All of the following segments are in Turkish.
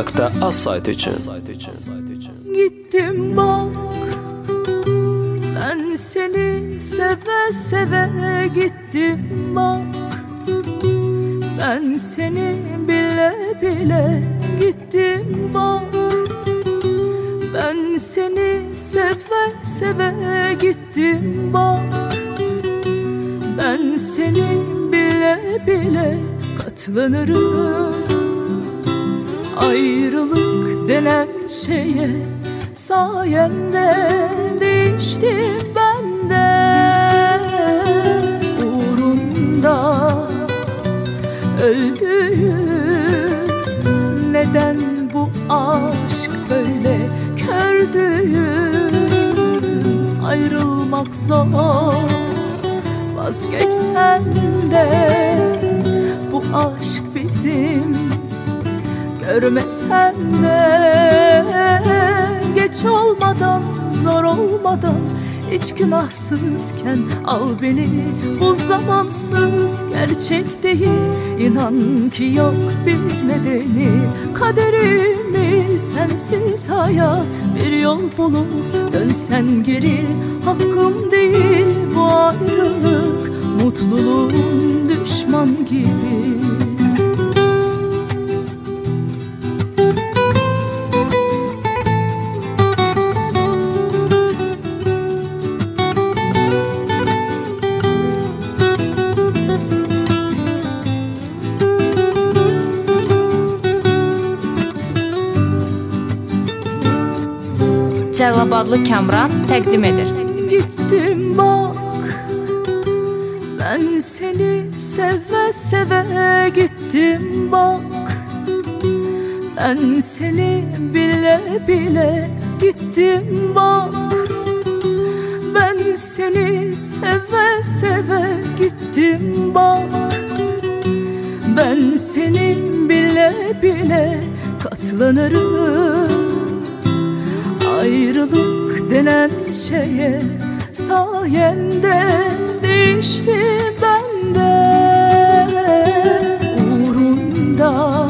Radyo.az için. Gittim bak, ben seni seve seve gittim bak. Ben seni bile bile gittim bak. Ben seni seve seve gittim bak. Ben seni bile bile katlanırım. Ayrılık denen şeye sayende değiştim ben de. Uğrunda öldüğüm, neden bu aşk böyle kördüğüm? Ayrılmak zor, vazgeçsen de bu aşk bizim. Görmesen de geç olmadan, zor olmadan, hiç günahsızken al beni. Bu zamansız gerçek değil, inan ki yok bir nedeni. Kaderimi sensiz hayat bir yol bulup dönsen geri. Hakkım değil bu ayrılık, mutluluğun düşman gibi. Cəlilabadlı Kamran təqdim edir. Gittim bak, ben seni seve seve gittim bak. Ben seni bile bile gittim bak. Ben seni seve seve gittim bak. Ben seni bile bile katlanırım. Ayrılık denen şeye sayende değişti ben de. Uğrunda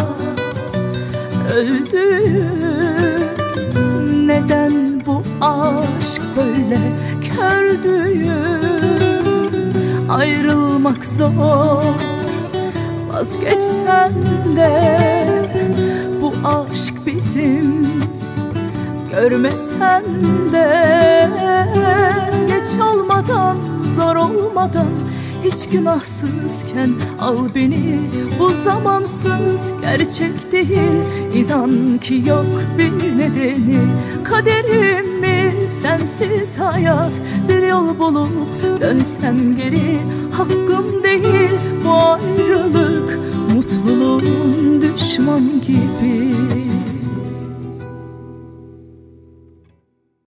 öldüm, neden bu aşk böyle kördüğüm? Ayrılmak zor, vazgeçsen de bu aşk bizim. Görmesen de geç olmadan, zor olmadan, hiç günahsızken al beni. Bu zamansız gerçek değil, inan ki yok bir nedeni. Kaderimi sensiz hayat bir yol bulup dönsem geri. Hakkım değil bu ayrılık, mutluluğun düşman gibi.